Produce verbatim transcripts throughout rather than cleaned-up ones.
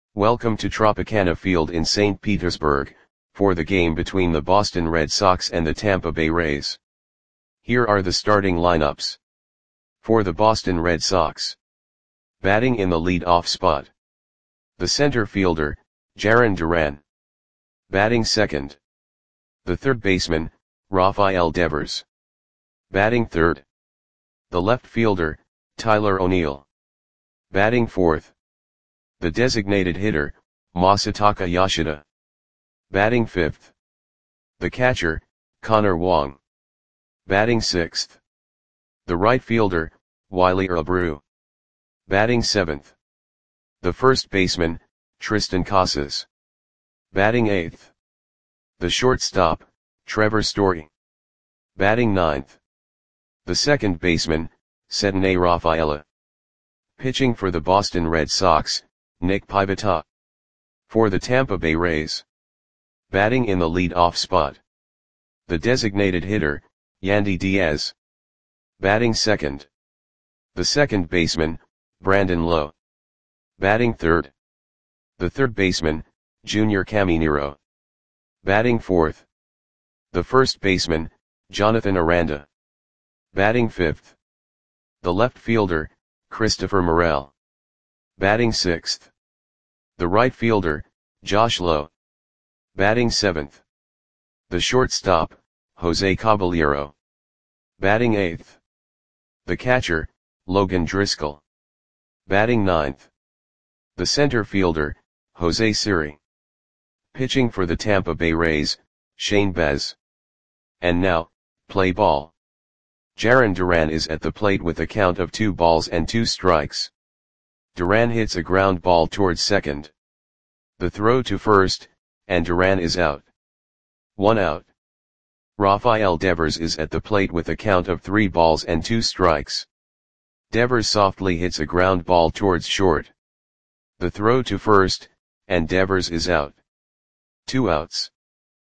Welcome to Tropicana Field in Saint Petersburg, for the game between the Boston Red Sox and the Tampa Bay Rays. Here are the starting lineups. For the Boston Red Sox. Batting in the lead-off spot. The center fielder, Jarren Duran. Batting second. The third baseman, Rafael Devers. Batting third. The left fielder, Tyler O'Neill. Batting fourth. The designated hitter, Masataka Yoshida. Batting fifth. The catcher, Connor Wong. Batting sixth. The right fielder, Wiley Abreu. Batting seventh. The first baseman, Triston Casas. Batting eighth. The shortstop, Trevor Story. Batting ninth. The second baseman, Ceddanne Rafaela. Pitching for the Boston Red Sox, Nick Pivetta. For the Tampa Bay Rays. Batting in the lead-off spot. The designated hitter, Yandy Diaz. Batting second. The second baseman, Brandon Lowe. Batting third. The third baseman, Junior Caminero. Batting fourth. The first baseman, Jonathan Aranda. Batting fifth. The left fielder, Christopher Morel. Batting sixth. The right fielder, Josh Lowe. Batting seventh. The shortstop, Jose Caballero. Batting eighth. The catcher, Logan Driscoll. Batting ninth. The center fielder, Jose Siri. Pitching for the Tampa Bay Rays, Shane Baz. And now, play ball. Jarren Duran is at the plate with a count of two balls and two strikes. Duran hits a ground ball towards second. The throw to first, and Duran is out. One out. Rafael Devers is at the plate with a count of three balls and two strikes. Devers softly hits a ground ball towards short. The throw to first, and Devers is out. Two outs.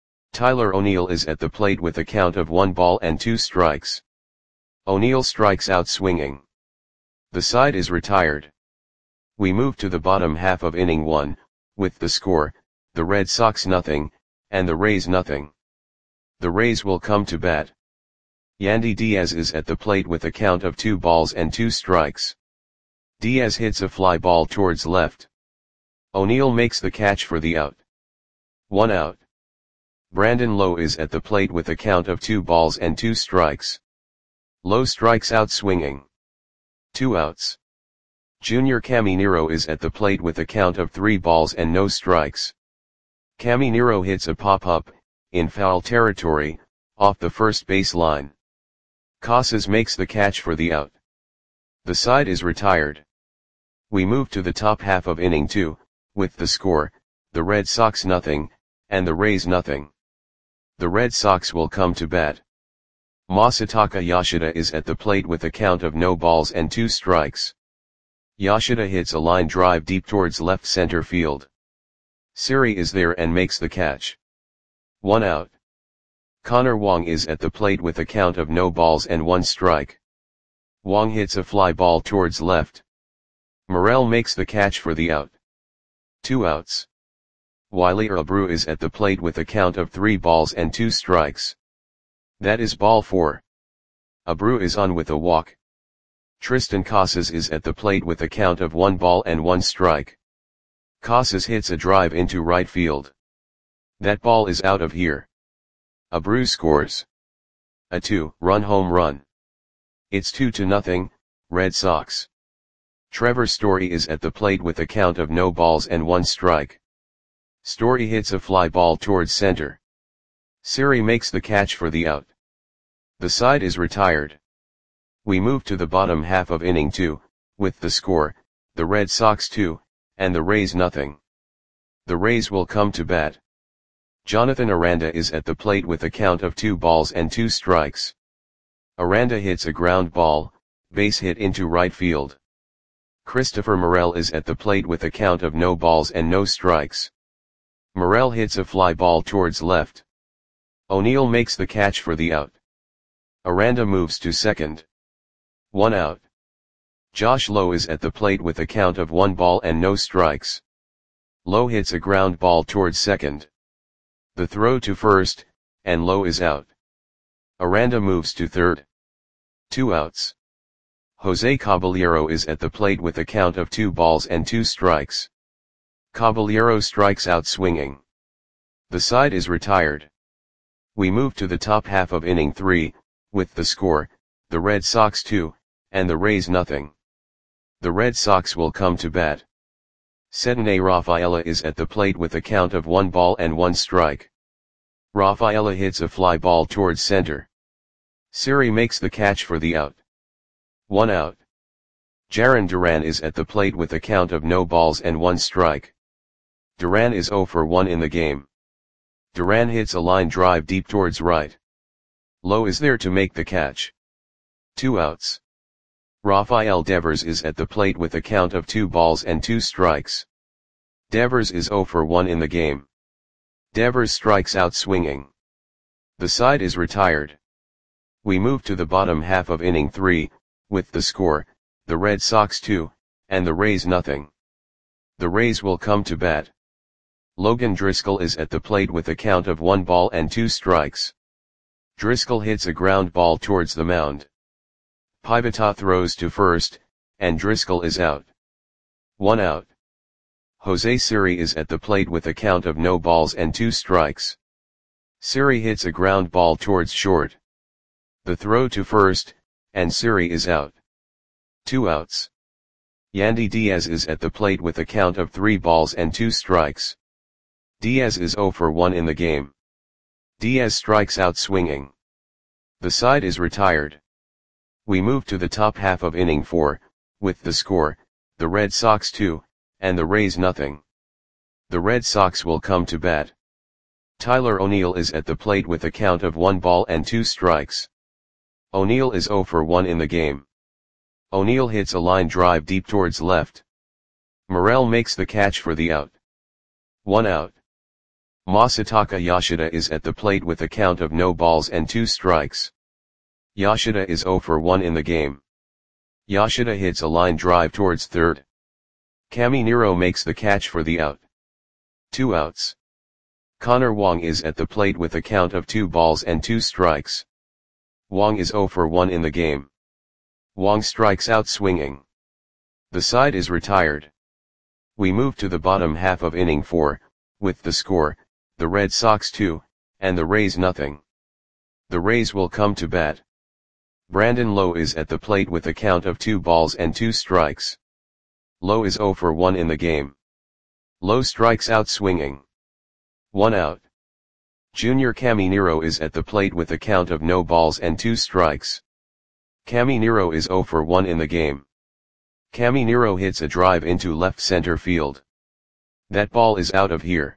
Tyler O'Neill is at the plate with a count of one ball and two strikes. O'Neill strikes out swinging. The side is retired. We move to the bottom half of inning one, with the score, the Red Sox nothing, and the Rays nothing. The Rays will come to bat. Yandy Diaz is at the plate with a count of two balls and two strikes. Diaz hits a fly ball towards left. O'Neill makes the catch for the out. One out. Brandon Lowe is at the plate with a count of two balls and two strikes. Lowe strikes out swinging. Two outs. Junior Caminero is at the plate with a count of three balls and no strikes. Caminero hits a pop-up, in foul territory, off the first base line. Casas makes the catch for the out. The side is retired. We move to the top half of inning two, with the score, the Red Sox nothing, and the Rays nothing. The Red Sox will come to bat. Masataka Yoshida is at the plate with a count of no balls and two strikes. Yoshida hits a line drive deep towards left center field. Siri is there and makes the catch. One out. Connor Wong is at the plate with a count of no balls and one strike. Wong hits a fly ball towards left. Morel makes the catch for the out. Two outs. Wiley Abreu is at the plate with a count of three balls and two strikes. That is ball four. Abreu is on with a walk. Triston Casas is at the plate with a count of one ball and one strike. Casas hits a drive into right field. That ball is out of here. Abreu scores a two-run home run. It's two to nothing, Red Sox. Trevor Story is at the plate with a count of no balls and one strike. Story hits a fly ball towards center. Siri makes the catch for the out. The side is retired. We move to the bottom half of inning two, with the score, the Red Sox two, and the Rays nothing. The Rays will come to bat. Jonathan Aranda is at the plate with a count of two balls and two strikes. Aranda hits a ground ball, base hit into right field. Christopher Morel is at the plate with a count of no balls and no strikes. Morel hits a fly ball towards left. O'Neill makes the catch for the out. Aranda moves to second. One out. Josh Lowe is at the plate with a count of one ball and no strikes. Low hits a ground ball towards second. The throw to first, and Low is out. Aranda moves to third. Two outs. Jose Caballero is at the plate with a count of two balls and two strikes. Caballero strikes out swinging. The side is retired. We move to the top half of inning three, with the score, the Red Sox two, and the Rays nothing. The Red Sox will come to bat. Cedinne Rafaela is at the plate with a count of one ball and one strike. Rafaela hits a fly ball towards center. Siri makes the catch for the out. One out. Jarren Duran is at the plate with a count of no balls and one strike. Duran is zero for one in the game. Duran hits a line drive deep towards right. Low is there to make the catch. Two outs. Rafael Devers is at the plate with a count of two balls and two strikes. Devers is zero for one in the game. Devers strikes out swinging. The side is retired. We move to the bottom half of inning three, with the score, the Red Sox two, and the Rays nothing. The Rays will come to bat. Logan Driscoll is at the plate with a count of one ball and two strikes. Driscoll hits a ground ball towards the mound. Pivetta throws to first, and Driscoll is out. One out. Jose Siri is at the plate with a count of no balls and two strikes. Siri hits a ground ball towards short. The throw to first, and Siri is out. Two outs. Yandy Diaz is at the plate with a count of three balls and two strikes. Diaz is zero for one in the game. Diaz strikes out swinging. The side is retired. We move to the top half of inning four, with the score, the Red Sox two, and the Rays nothing. The Red Sox will come to bat. Tyler O'Neill is at the plate with a count of one ball and two strikes. O'Neill is zero for one in the game. O'Neill hits a line drive deep towards left. Morel makes the catch for the out. One out. Masataka Yoshida is at the plate with a count of no balls and two strikes. Yoshida is zero for one in the game. Yoshida hits a line drive towards third. Caminero makes the catch for the out. Two outs. Connor Wong is at the plate with a count of two balls and two strikes. Wong is zero for one in the game. Wong strikes out swinging. The side is retired. We move to the bottom half of inning four, with the score, the Red Sox two, and the Rays nothing. The Rays will come to bat. Brandon Lowe is at the plate with a count of two balls and two strikes. Lowe is zero for one in the game. Lowe strikes out swinging. One out. Junior Caminero is at the plate with a count of no balls and two strikes. Caminero is zero for one in the game. Caminero hits a drive into left center field. That ball is out of here.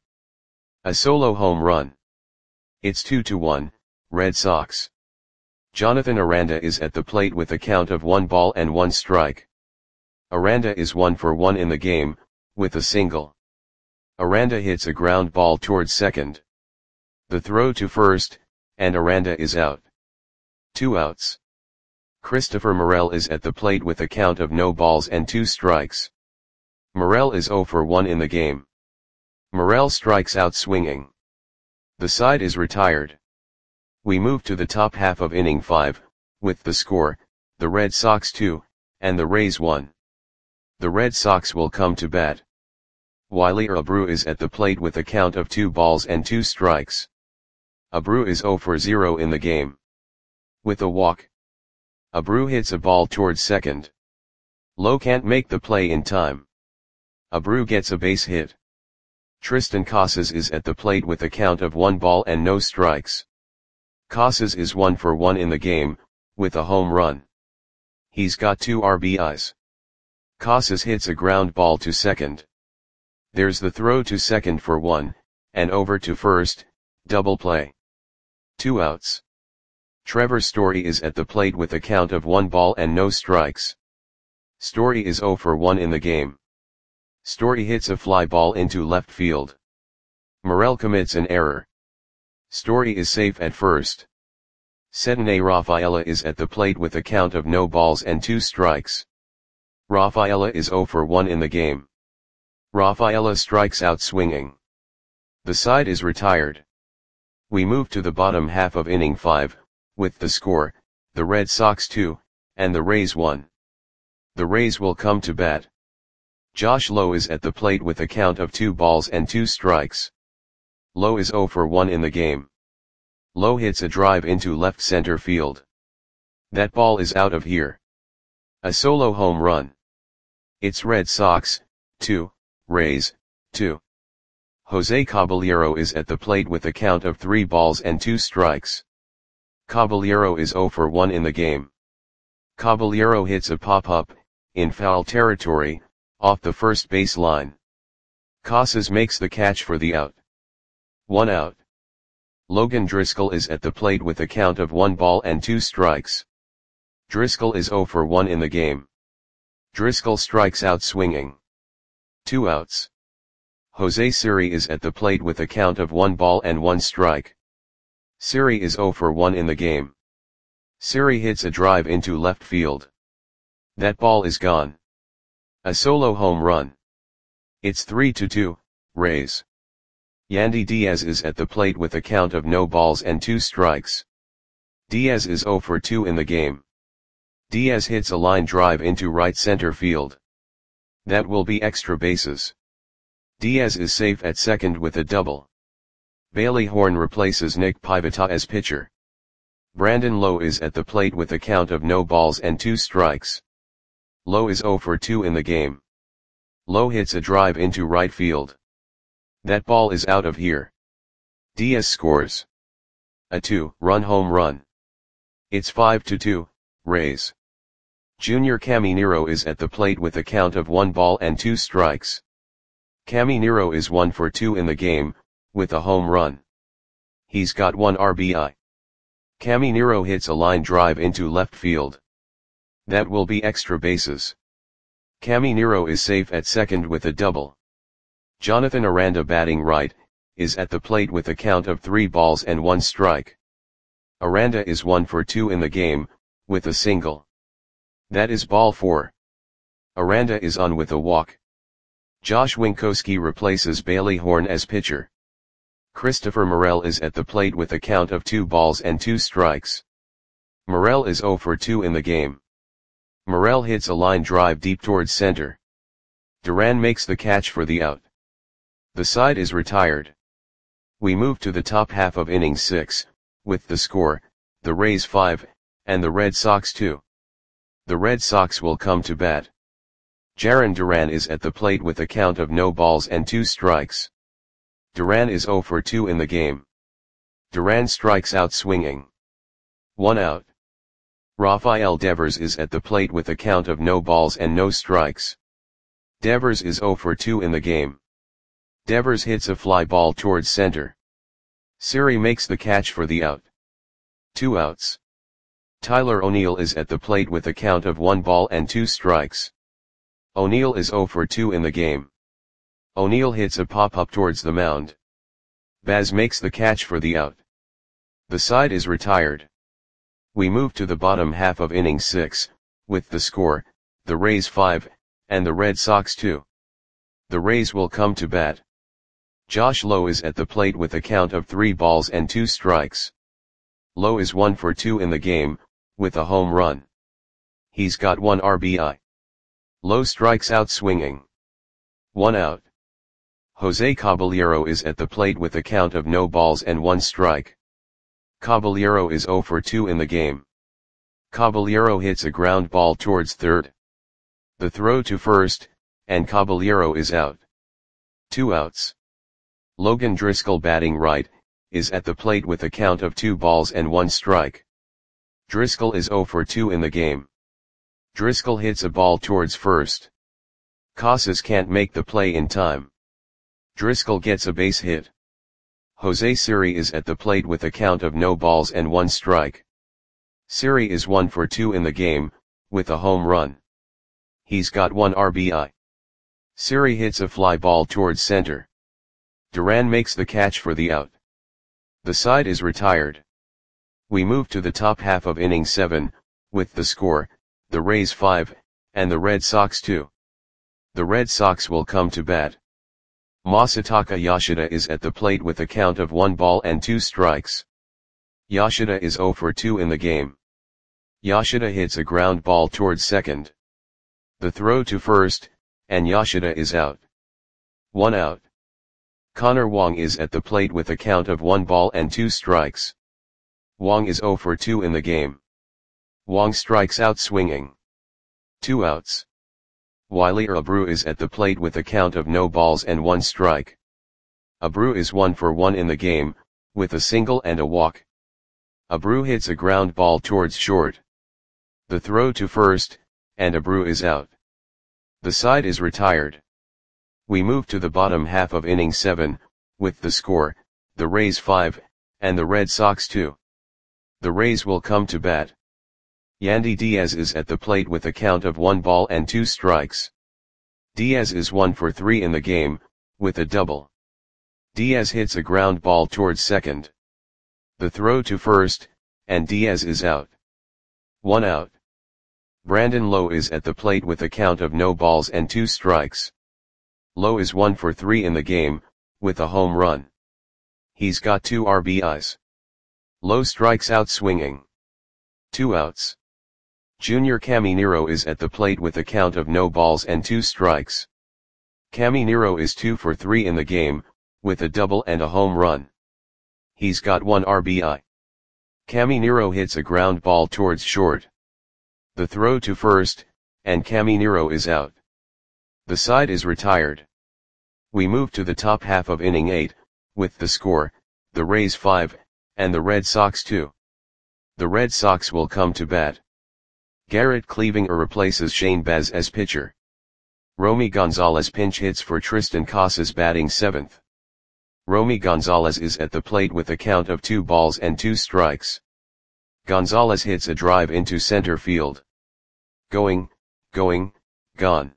A solo home run. It's two to one, Red Sox. Jonathan Aranda is at the plate with a count of one ball and one strike. Aranda is one for one in the game, with a single. Aranda hits a ground ball towards second. The throw to first, and Aranda is out. Two outs. Christopher Morel is at the plate with a count of no balls and two strikes. Morel is zero for one in the game. Morel strikes out swinging. The side is retired. We move to the top half of inning five, with the score, the Red Sox two, and the Rays one. The Red Sox will come to bat. Wiley Abreu is at the plate with a count of two balls and two strikes. Abreu is zero for zero in the game. With a walk. Abreu hits a ball towards second. Lowe can't make the play in time. Abreu gets a base hit. Tristan Casas is at the plate with a count of one ball and no strikes. Casas is one for one in the game, with a home run. He's got two R B Is. Casas hits a ground ball to second. There's the throw to second for one, and over to first, double play. Two outs. Trevor Story is at the plate with a count of one ball and no strikes. Story is zero for one in the game. Story hits a fly ball into left field. Morel commits an error. Story is safe at first. Cedinne Rafaela is at the plate with a count of no balls and two strikes. Rafaela is zero for one in the game. Rafaela strikes out swinging. The side is retired. We move to the bottom half of inning five, with the score, the Red Sox two, and the Rays one. The Rays will come to bat. Josh Lowe is at the plate with a count of two balls and two strikes. Lowe is oh for one in the game. Lowe hits a drive into left center field. That ball is out of here. A solo home run. It's Red Sox, two, Rays, two. Jose Caballero is at the plate with a count of three balls and two strikes. Caballero is oh for one in the game. Caballero hits a pop-up, in foul territory, off the first base line. Casas makes the catch for the out. One out. Logan Driscoll is at the plate with a count of one ball and two strikes. Driscoll is oh for one in the game. Driscoll strikes out swinging. Two outs. Jose Siri is at the plate with a count of one ball and one strike. Siri is oh for one in the game. Siri hits a drive into left field. That ball is gone. A solo home run. It's three to two, Rays. Yandy Diaz is at the plate with a count of no balls and two strikes. Diaz is oh for two in the game. Diaz hits a line drive into right center field. That will be extra bases. Diaz is safe at second with a double. Bailey Horn replaces Nick Pivetta as pitcher. Brandon Lowe is at the plate with a count of no balls and two strikes. Lowe is oh for two in the game. Lowe hits a drive into right field. That ball is out of here. Diaz scores a two-run home run. It's five to two, Rays. Junior Caminero is at the plate with a count of one ball and two strikes. Caminero is one for two in the game, with a home run. He's got one R B I. Caminero hits a line drive into left field. That will be extra bases. Caminero is safe at second with a double. Jonathan Aranda, batting right, is at the plate with a count of three balls and one strike. Aranda is one for two in the game, with a single. That is ball four. Aranda is on with a walk. Josh Winkowski replaces Bailey Horn as pitcher. Christopher Morel is at the plate with a count of two balls and two strikes. Morel is oh for two in the game. Morel hits a line drive deep towards center. Duran makes the catch for the out. The side is retired. We move to the top half of inning six, with the score, the Rays five, and the Red Sox two. The Red Sox will come to bat. Jarren Duran is at the plate with a count of no balls and two strikes. Duran is oh for two in the game. Duran strikes out swinging. One out. Rafael Devers is at the plate with a count of no balls and no strikes. Devers is oh for two in the game. Devers hits a fly ball towards center. Siri makes the catch for the out. Two outs. Tyler O'Neill is at the plate with a count of one ball and two strikes. O'Neill is oh for two in the game. O'Neill hits a pop-up towards the mound. Baz makes the catch for the out. The side is retired. We move to the bottom half of inning six, with the score, the Rays five, and the Red Sox two. The Rays will come to bat. Josh Lowe is at the plate with a count of three balls and two strikes. Lowe is one for two in the game, with a home run. He's got one R B I. Lowe strikes out swinging. One out. Jose Caballero is at the plate with a count of no balls and one strike. Caballero is oh for two in the game. Caballero hits a ground ball towards third. The throw to first, and Caballero is out. Two outs. Logan Driscoll, batting right, is at the plate with a count of two balls and one strike. Driscoll is oh for two in the game. Driscoll hits a ball towards first. Casas can't make the play in time. Driscoll gets a base hit. Jose Siri is at the plate with a count of no balls and one strike. Siri is one for two in the game, with a home run. He's got one R B I. Siri hits a fly ball towards center. Duran makes the catch for the out. The side is retired. We move to the top half of inning seven, with the score, the Rays five, and the Red Sox two. The Red Sox will come to bat. Masataka Yoshida is at the plate with a count of one ball and two strikes. Yoshida is zero for two in the game. Yoshida hits a ground ball towards second. The throw to first, and Yoshida is out. One out. Connor Wong is at the plate with a count of one ball and two strikes. Wong is zero for two in the game. Wong strikes out swinging. Two outs. Wiley Abreu is at the plate with a count of no balls and one strike. Abreu is one for one in the game, with a single and a walk. Abreu hits a ground ball towards short. The throw to first, and Abreu is out. The side is retired. We move to the bottom half of inning seven, with the score, the Rays five, and the Red Sox two. The Rays will come to bat. Yandy Diaz is at the plate with a count of one ball and two strikes. Diaz is one for three in the game, with a double. Diaz hits a ground ball towards second. The throw to first, and Diaz is out. One out. Brandon Lowe is at the plate with a count of no balls and two strikes. Lowe is one for three in the game, with a home run. He's got two R B Is. Lowe strikes out swinging. Two outs. Junior Caminero is at the plate with a count of no balls and two strikes. Caminero is two for three in the game, with a double and a home run. He's got one R B I. Caminero hits a ground ball towards short. The throw to first, and Caminero is out. The side is retired. We move to the top half of inning eight, with the score, the Rays five, and the Red Sox two. The Red Sox will come to bat. Garrett Cleavinger replaces Shane Baz as pitcher. Romy Gonzalez pinch hits for Tristan Casas batting seventh. Romy Gonzalez is at the plate with a count of two balls and two strikes. Gonzalez hits a drive into center field. Going, going, gone.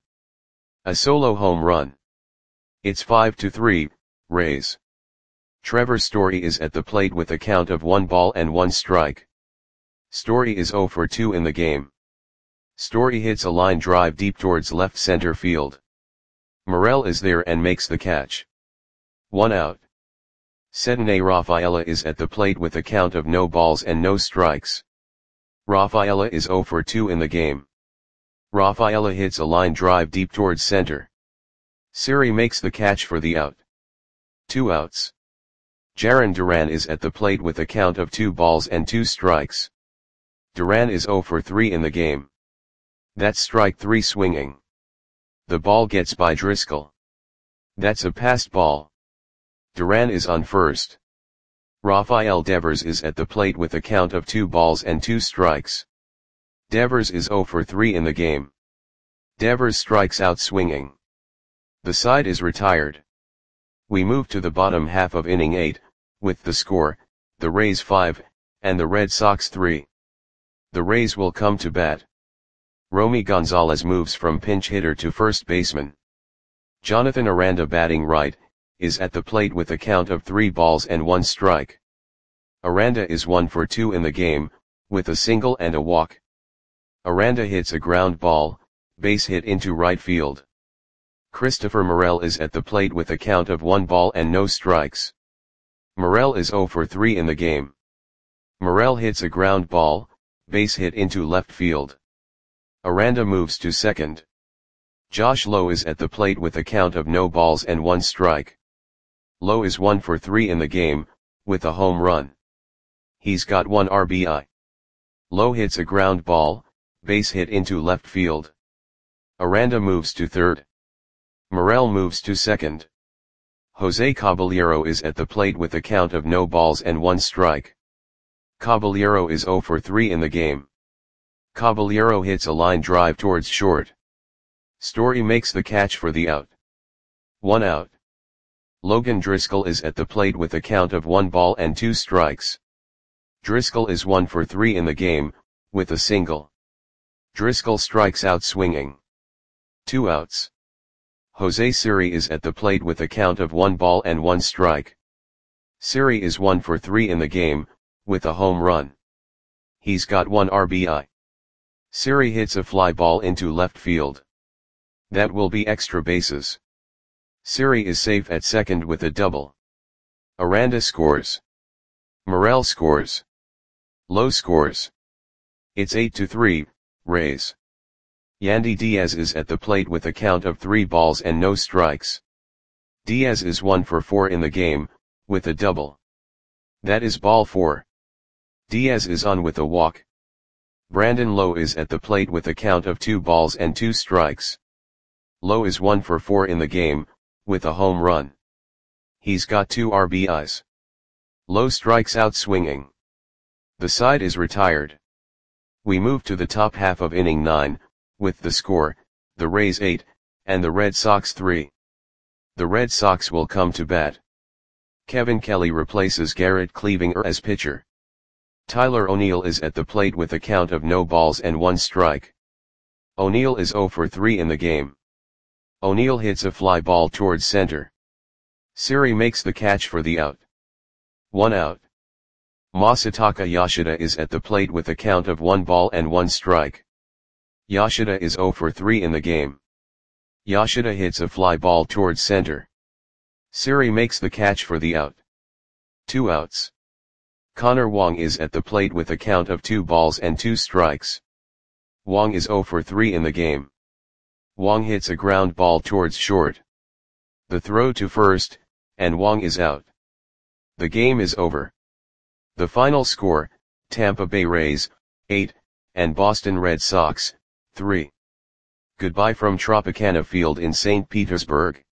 A solo home run. It's five to three, Rays. Trevor Story is at the plate with a count of one ball and one strike. Story is zero for two in the game. Story hits a line drive deep towards left center field. Morel is there and makes the catch. One out. Cedney Rafaela is at the plate with a count of no balls and no strikes. Rafaela is zero for two in the game. Rafaela hits a line drive deep towards center. Siri makes the catch for the out. Two outs. Jarren Duran is at the plate with a count of two balls and two strikes. Duran is zero for three in the game. That's strike three swinging. The ball gets by Driscoll. That's a passed ball. Duran is on first. Rafael Devers is at the plate with a count of two balls and two strikes. Devers is zero for three in the game. Devers strikes out swinging. The side is retired. We move to the bottom half of inning eight, with the score, the Rays five, and the Red Sox three. The Rays will come to bat. Romy Gonzalez moves from pinch hitter to first baseman. Jonathan Aranda batting right, is at the plate with a count of three balls and one strike. Aranda is one for two in the game, with a single and a walk. Aranda hits a ground ball, base hit into right field. Christopher Morel is at the plate with a count of one ball and no strikes. Morel is zero for three in the game. Morel hits a ground ball, base hit into left field. Aranda moves to second. Josh Lowe is at the plate with a count of no balls and one strike. Lowe is one for three in the game, with a home run. He's got one R B I. Lowe hits a ground ball, base hit into left field. Aranda moves to third. Morel moves to second. Jose Caballero is at the plate with a count of no balls and one strike. Caballero is zero for three in the game. Caballero hits a line drive towards short. Story makes the catch for the out. One out. Logan Driscoll is at the plate with a count of one ball and two strikes. Driscoll is one for three in the game, with a single. Driscoll strikes out swinging. Two outs. Jose Siri is at the plate with a count of one ball and one strike. Siri is one for three in the game, with a home run. He's got one R B I. Siri hits a fly ball into left field. That will be extra bases. Siri is safe at second with a double. Aranda scores. Morel scores. Lowe scores. It's eight to three, Rays. Yandy Diaz is at the plate with a count of three balls and no strikes. Diaz is one for four in the game, with a double. That is ball four. Diaz is on with a walk. Brandon Lowe is at the plate with a count of two balls and two strikes. Lowe is one for four in the game, with a home run. He's got two R B Is. Lowe strikes out swinging. The side is retired. We move to the top half of inning nine, with the score, the Rays eight, and the Red Sox three. The Red Sox will come to bat. Kevin Kelly replaces Garrett Cleavinger as pitcher. Tyler O'Neill is at the plate with a count of no balls and one strike. O'Neill is zero for three in the game. O'Neill hits a fly ball towards center. Siri makes the catch for the out. One out. Masataka Yoshida is at the plate with a count of one ball and one strike. Yoshida is zero for three in the game. Yoshida hits a fly ball towards center. Siri makes the catch for the out. Two outs. Connor Wong is at the plate with a count of two balls and two strikes. Wong is zero for three in the game. Wong hits a ground ball towards short. The throw to first, and Wong is out. The game is over. The final score, Tampa Bay Rays, eight, and Boston Red Sox, three. Goodbye from Tropicana Field in Saint Petersburg.